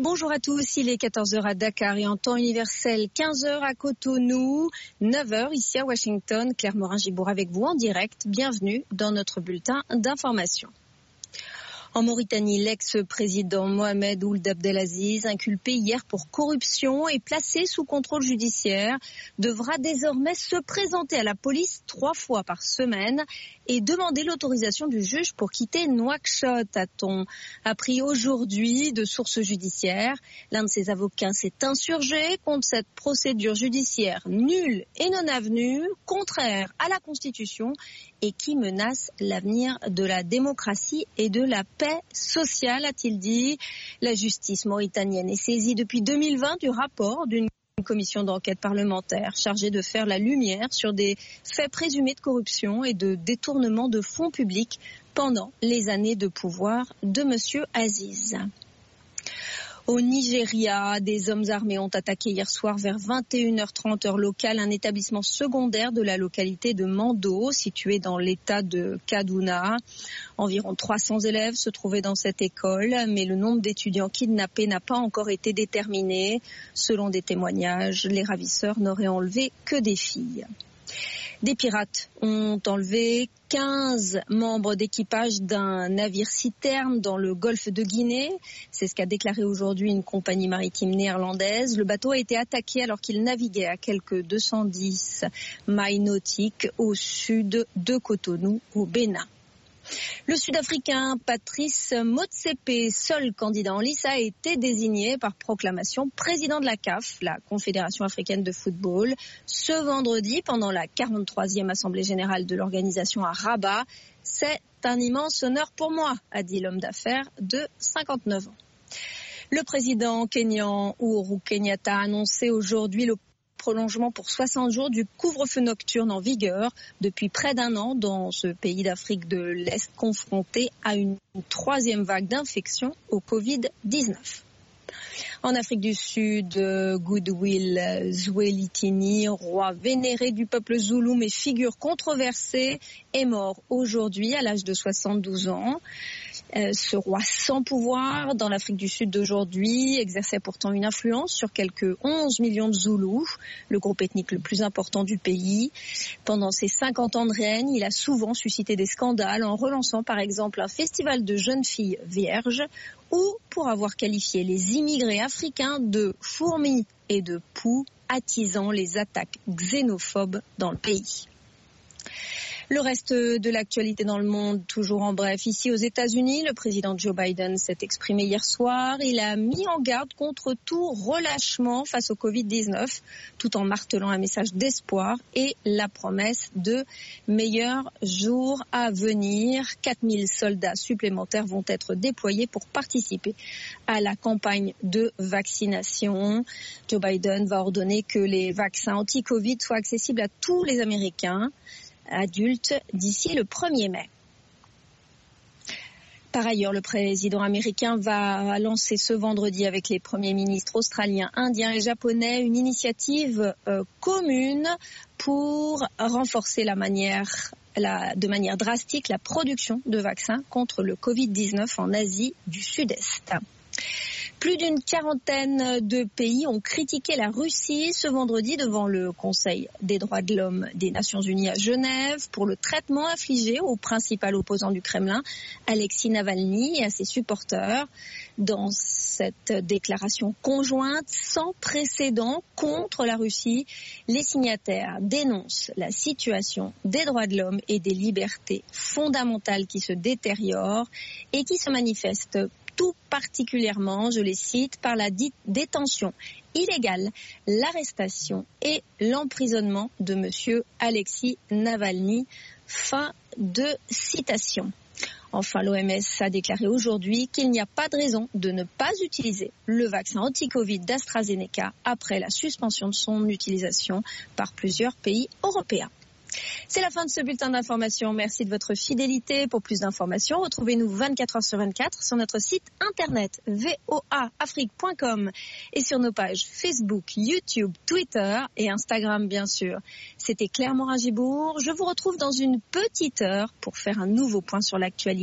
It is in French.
Bonjour à tous, il est 14h à Dakar et en temps universel 15h à Cotonou, 9h ici à Washington. Claire Morin-Gibour avec vous en direct. Bienvenue dans notre bulletin d'information. En Mauritanie, l'ex-président Mohamed Ould Abdelaziz, inculpé hier pour corruption et placé sous contrôle judiciaire, devra désormais se présenter à la police 3 fois par semaine et demander l'autorisation du juge pour quitter Nouakchott, a-t-on appris aujourd'hui de sources judiciaires. L'un de ses avocats s'est insurgé contre cette procédure judiciaire nulle et non avenue, contraire à la Constitution et qui menace l'avenir de la démocratie et de la paix sociale, a-t-il dit. La justice mauritanienne est saisie depuis 2020 du rapport d'une commission d'enquête parlementaire chargée de faire la lumière sur des faits présumés de corruption et de détournement de fonds publics pendant les années de pouvoir de M. Aziz. Au Nigeria, des hommes armés ont attaqué hier soir vers 21h30 heure locale un établissement secondaire de la localité de Mando, situé dans l'état de Kaduna. Environ 300 élèves se trouvaient dans cette école, mais le nombre d'étudiants kidnappés n'a pas encore été déterminé. Selon des témoignages, les ravisseurs n'auraient enlevé que des filles. Des pirates ont enlevé 15 membres d'équipage d'un navire-citerne dans le golfe de Guinée. C'est ce qu'a déclaré aujourd'hui une compagnie maritime néerlandaise. Le bateau a été attaqué alors qu'il naviguait à quelques 210 milles nautiques au sud de Cotonou, au Bénin. Le Sud-Africain Patrice Motsepe, seul candidat en lice, a été désigné par proclamation président de la CAF, la Confédération africaine de football, ce vendredi pendant la 43e Assemblée générale de l'organisation à Rabat. C'est un immense honneur pour moi, a dit l'homme d'affaires de 59 ans. Le président kényan Uhuru Kenyatta a annoncé aujourd'hui le prolongement pour 60 jours du couvre-feu nocturne en vigueur depuis près d'1 an dans ce pays d'Afrique de l'Est confronté à une 3e vague d'infection au Covid-19. En Afrique du Sud, Goodwill Zwelithini, roi vénéré du peuple zoulou mais figure controversée, est mort aujourd'hui à l'âge de 72 ans. Ce roi sans pouvoir dans l'Afrique du Sud d'aujourd'hui exerçait pourtant une influence sur quelques 11 millions de Zoulous, le groupe ethnique le plus important du pays. Pendant ses 50 ans de règne, il a souvent suscité des scandales en relançant par exemple un festival de jeunes filles vierges ou pour avoir qualifié les immigrés africains de fourmis et de poux, attisant les attaques xénophobes dans le pays. Le reste de l'actualité dans le monde, toujours en bref. Ici aux États-Unis, le président Joe Biden s'est exprimé hier soir. Il a mis en garde contre tout relâchement face au Covid-19, tout en martelant un message d'espoir et la promesse de meilleurs jours à venir. 4000 soldats supplémentaires vont être déployés pour participer à la campagne de vaccination. Joe Biden va ordonner que les vaccins anti-Covid soient accessibles à tous les Américains adultes d'ici le 1er mai. Par ailleurs, le président américain va lancer ce vendredi avec les premiers ministres australiens, indiens et japonais une initiative commune pour renforcer de manière drastique la production de vaccins contre le Covid-19 en Asie du Sud-Est. Plus d'une quarantaine de pays ont critiqué la Russie ce vendredi devant le Conseil des droits de l'homme des Nations Unies à Genève pour le traitement infligé au principal opposant du Kremlin, Alexis Navalny, et à ses supporters. Dans cette déclaration conjointe sans précédent contre la Russie, les signataires dénoncent la situation des droits de l'homme et des libertés fondamentales qui se détériorent et qui se manifestent tout particulièrement, je les cite, par la détention illégale, l'arrestation et l'emprisonnement de M. Alexis Navalny. Fin de citation. Enfin, l'OMS a déclaré aujourd'hui qu'il n'y a pas de raison de ne pas utiliser le vaccin anti-Covid d'AstraZeneca après la suspension de son utilisation par plusieurs pays européens. C'est la fin de ce bulletin d'information. Merci de votre fidélité. Pour plus d'informations, retrouvez-nous 24 heures sur 24 sur notre site internet voaafrique.com et sur nos pages Facebook, YouTube, Twitter et Instagram bien sûr. C'était Claire Morin-Gibour. Je vous retrouve dans une petite heure pour faire un nouveau point sur l'actualité.